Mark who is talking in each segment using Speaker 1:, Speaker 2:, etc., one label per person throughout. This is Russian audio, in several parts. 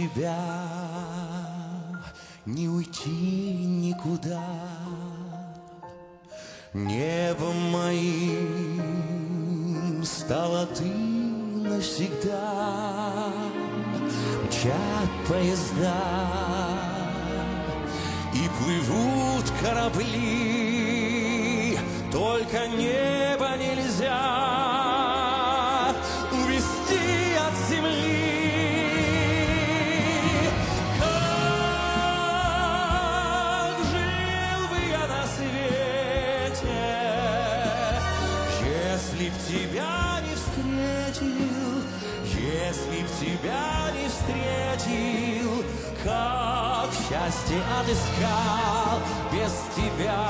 Speaker 1: тебя не уйти никуда. Небом моим стала ты навсегда. Мчат поезда и плывут корабли, только небо нельзя увести от земли. Как жил бы я на свете, если б тебя не встретил, если б тебя не встретил, как счастье отыскал без тебя.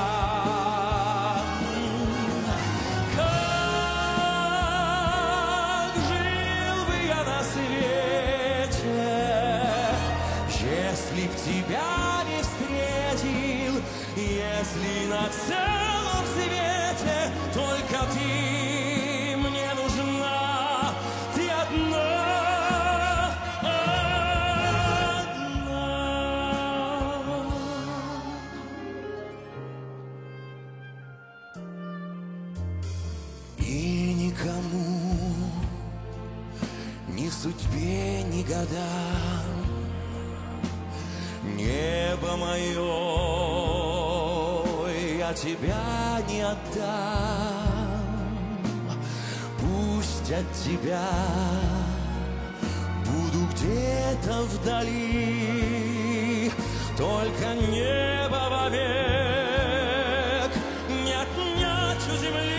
Speaker 1: Как жил бы я на свете, если б тебя не встретил, если на целом свете только ты мне нужна, ты одна. И никому, ни судьбе, ни годам, небо мое я тебя не отдам. Пусть от тебя буду где-то вдали, только небо вовек не отнять у земли.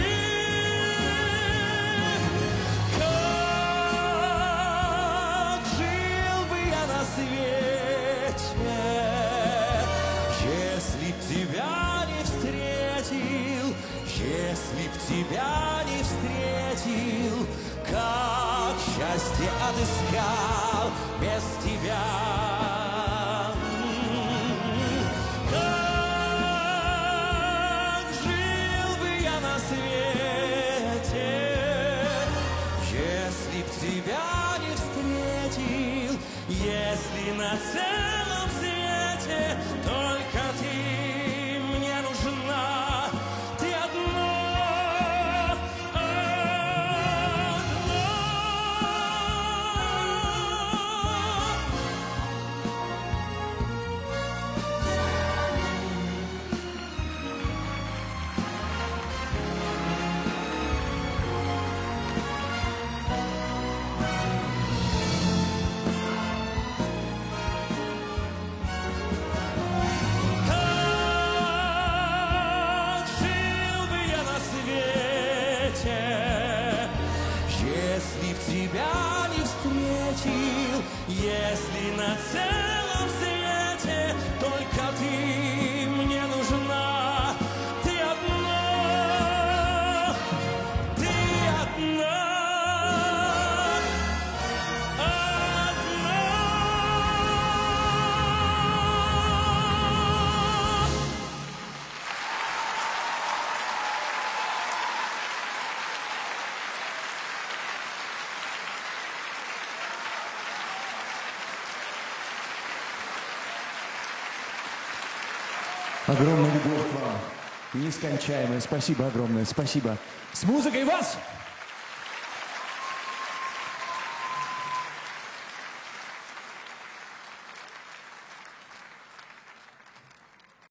Speaker 1: Если б тебя не встретил, как счастье отыскал без тебя. Как жил бы я на свете, если б тебя не встретил, если на целом свете только ты мне нужна. Если б тебя не встретил, если на целом свете только ты мне нужна, ты одна, ты одна, одна.
Speaker 2: Огромная любовь к вам, нескончаемая. Спасибо огромное, спасибо. С музыкой вас!